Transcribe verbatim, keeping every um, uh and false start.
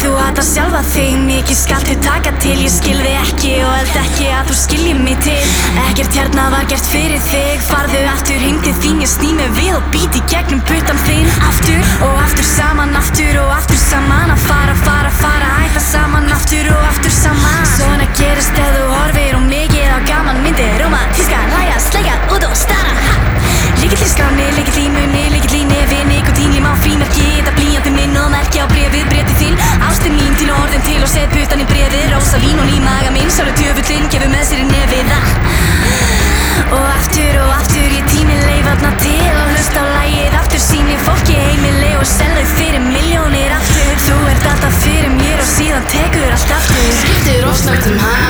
Þú hatar sjálfa þig, mikið skaltu taka til. Ég skil þig ekki og held ekki að þú skiljir mig til. Ekkert hérna var gert fyrir þig. Farðu aftur heim til þín, ég sný mig við og být í gegnum puttan þinn. Aftur og aftur saman, aftur og aftur saman. Að fara, fara, fara, hætta saman. Aftur og aftur saman. Svona gerist ef þú horfir og mikið á gaman myndir. Rómantíska, hlæja, sleikja, út og stara. Lykill í skráni, lykill í munni, lykill í nefi. Nikotín, lím á frímerki, þetta blýjandi minn og merki á bréfið, bréfið þinn. Ástin mín til orðin til og set puttan í bréfið. Rósa vín og í maga minn, sálu djöfullinn gefur með sér í nefið. Og aftur og aftur ég tími leifarna til og hlusta á lagið aftur. Sýni fólki heimili og selðu fyrir milljónir aftur. Þú ert alltaf fyrir mér og síðan tekur allt aftur. Skiptir of snöggt um hana.